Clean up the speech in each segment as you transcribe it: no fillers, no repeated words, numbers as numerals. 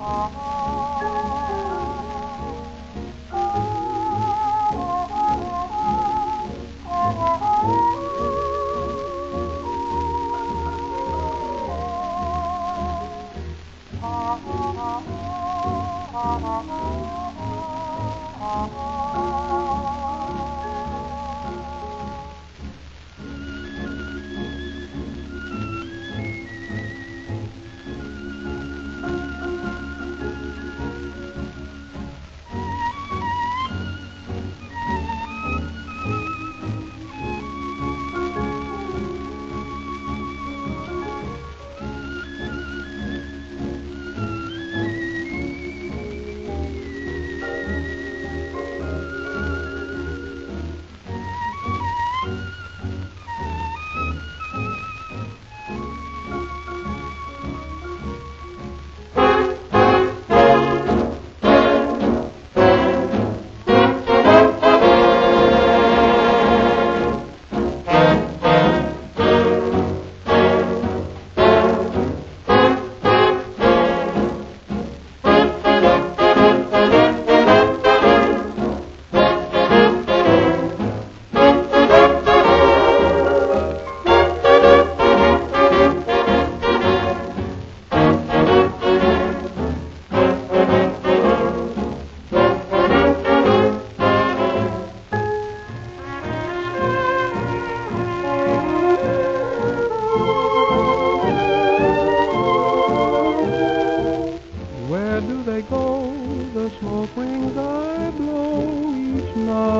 Where do they go, the smoke rings I blow each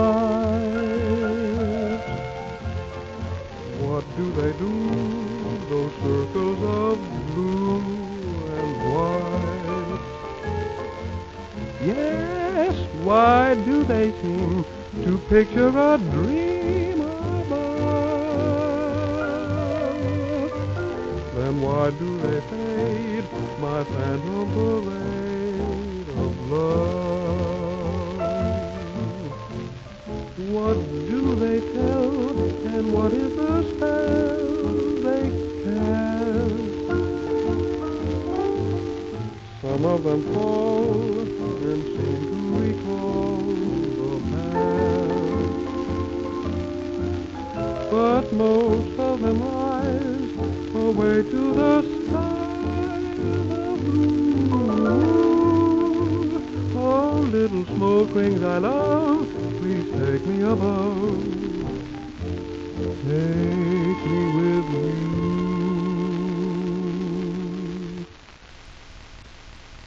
night? What do they do, those circles of blue and white? Yes, why do they seem to picture a dream above? Then why do they fade, my phantom parade of love? What do they tell, and what is the spell they cast? Some of them fall and seem to recall the past, but most of them rise away to the sky, the blue. Oh, little smoke rings I love, please take me above.